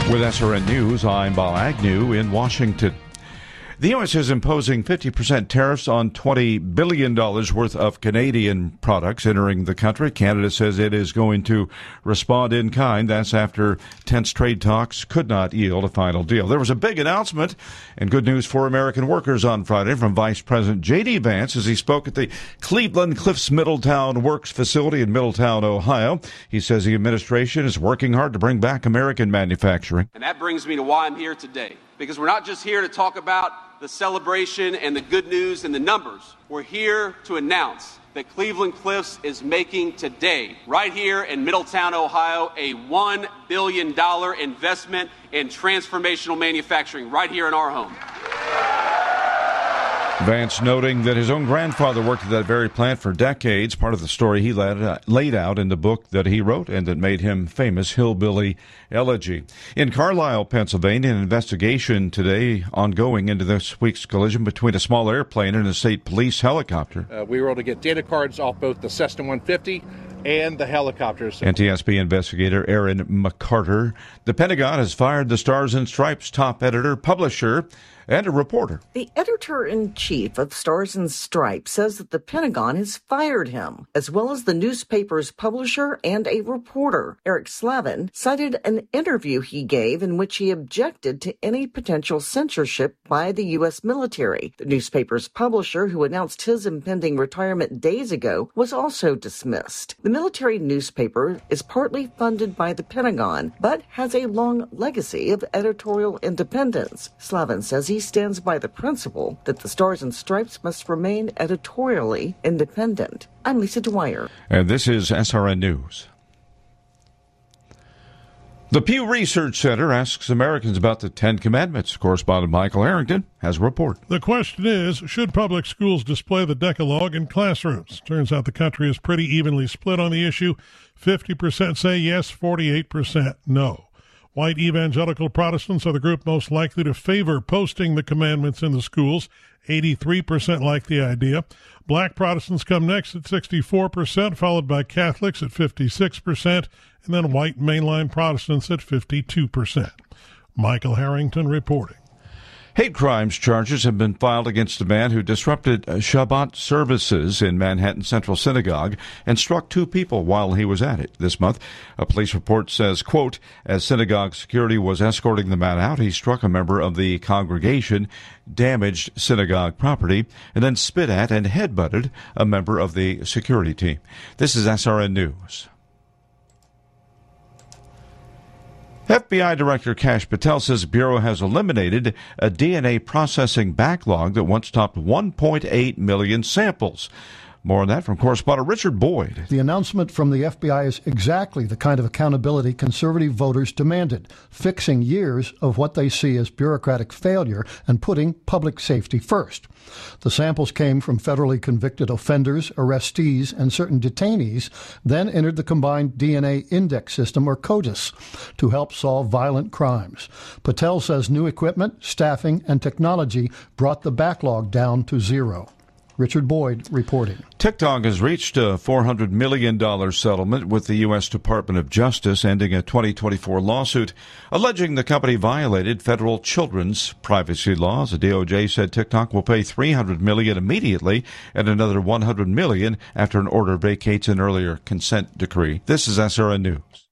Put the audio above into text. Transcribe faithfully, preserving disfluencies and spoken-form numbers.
With S R N News, I'm Bob Agnew in Washington. The U S is imposing fifty percent tariffs on twenty billion dollars worth of Canadian products entering the country. Canada says it is going to respond in kind. That's after tense trade talks could not yield a final deal. There was a big announcement and good news for American workers on Friday from Vice President J D. Vance as he spoke at the Cleveland Cliffs Middletown Works facility in Middletown, Ohio. He says the administration is working hard to bring back American manufacturing. And that brings me to why I'm here today, because we're not just here to talk about the celebration and the good news and the numbers. We're here to announce that Cleveland Cliffs is making today, right here in Middletown, Ohio, a one billion dollars investment in transformational manufacturing right here in our home. Vance noting that his own grandfather worked at that very plant for decades, part of the story he laid out in the book that he wrote and that made him famous, Hillbilly Elegy. In Carlisle, Pennsylvania, an investigation today ongoing into this week's collision between a small airplane and a state police helicopter. Uh, we were able to get data cards off both the Cessna one fifty and the helicopters. N T S B investigator Aaron McCarter. The Pentagon has fired the Stars and Stripes top editor, publisher, and a reporter. The editor-in-chief of Stars and Stripes says that the Pentagon has fired him, as well as the newspaper's publisher and a reporter. Eric Slavin cited an interview he gave in which he objected to any potential censorship by the U S military. The newspaper's publisher, who announced his impending retirement days ago, was also dismissed. The military newspaper is partly funded by the Pentagon, but has a long legacy of editorial independence. Slavin says he He stands by the principle that the Stars and Stripes must remain editorially independent. I'm Lisa Dwyer. And this is S R N News. The Pew Research Center asks Americans about the Ten Commandments. Correspondent Michael Harrington has a report. The question is, should public schools display the Decalogue in classrooms? Turns out the country is pretty evenly split on the issue. fifty percent say yes, forty-eight percent no. White evangelical Protestants are the group most likely to favor posting the commandments in the schools. eighty-three percent like the idea. Black Protestants come next at sixty-four percent, followed by Catholics at fifty-six percent, and then white mainline Protestants at fifty-two percent. Michael Harrington reporting. Hate crimes charges have been filed against a man who disrupted Shabbat services in Manhattan Central Synagogue and struck two people while he was at it this month. A police report says, quote, as synagogue security was escorting the man out, he struck a member of the congregation, damaged synagogue property, and then spit at and headbutted a member of the security team. This is S R N News. F B I Director Kash Patel says the Bureau has eliminated a D N A processing backlog that once topped one point eight million samples. More on that from correspondent Richard Boyd. The announcement from the F B I is exactly the kind of accountability conservative voters demanded, fixing years of what they see as bureaucratic failure and putting public safety first. The samples came from federally convicted offenders, arrestees, and certain detainees, then entered the Combined D N A Index System, or CODIS, to help solve violent crimes. Patel says new equipment, staffing, and technology brought the backlog down to zero. Richard Boyd reporting. TikTok has reached a four hundred million dollars settlement with the U S Department of Justice, ending a twenty twenty-four lawsuit alleging the company violated federal children's privacy laws. The D O J said TikTok will pay three hundred million dollars immediately and another one hundred million dollars after an order vacates an earlier consent decree. This is S R N News.